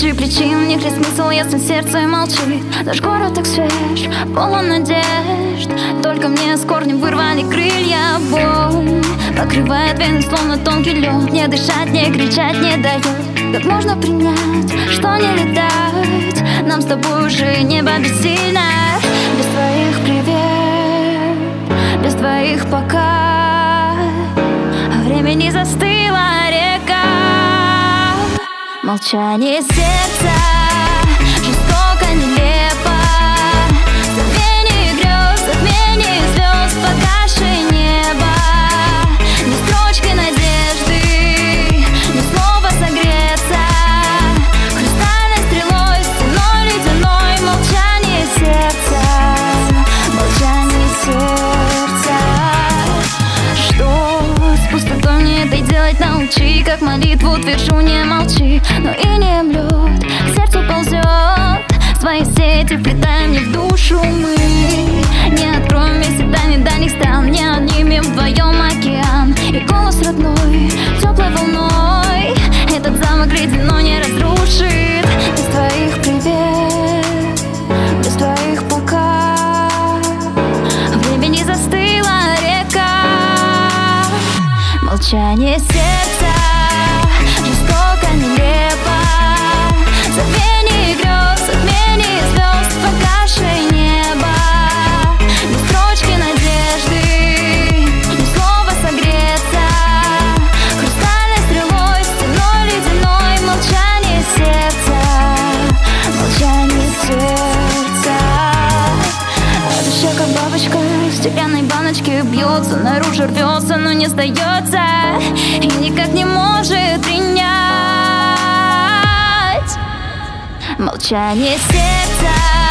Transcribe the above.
тысячи причин, в них есть смысл, если сердце молчит. Наш город так свеж, полон надежд, только мне с корнем вырвали крылья. Боль покрывает вены, словно тонкий лед. Не дышать, не кричать не дает. Как можно принять, что не летать? Нам с тобой уже небо бессильно. Без твоих привет, без твоих пока. Времени застыла река. Молчание сердца жестоко, нелепо. Забвение грез, затмение звезд, погасшее небо. Ни строчки надежды, ни слова согреться. Хрустальной стрелой, стеной ледяной. Молчание сердца, молчание сердца. Что с пустотой мне этой делать научи? Как молитву твержу, не молчи. Но и не млет, к сердцу ползет. Свои сети вплетаем мне в душу мы. Не откроем вместе тайны дальних стран. Не однимем вдвоем океан. И голос родной, теплой волной. Этот замок ледяной не разрушит. Без твоих привет, без твоих пока. Времени застыла река. Молчание сердца жестоко, нелепо. Забвение грез, затмение звезд, погасшее небо. Ни строчки надежды, ни слова согреться. Хрустальной стрелой, стеной ледяной. Молчание сердца, молчание сердца. А душа, как бабочка в стеклянной баночке, бьется, наружу рвется, но не сдается. И никак не может принять. Молчание сердца.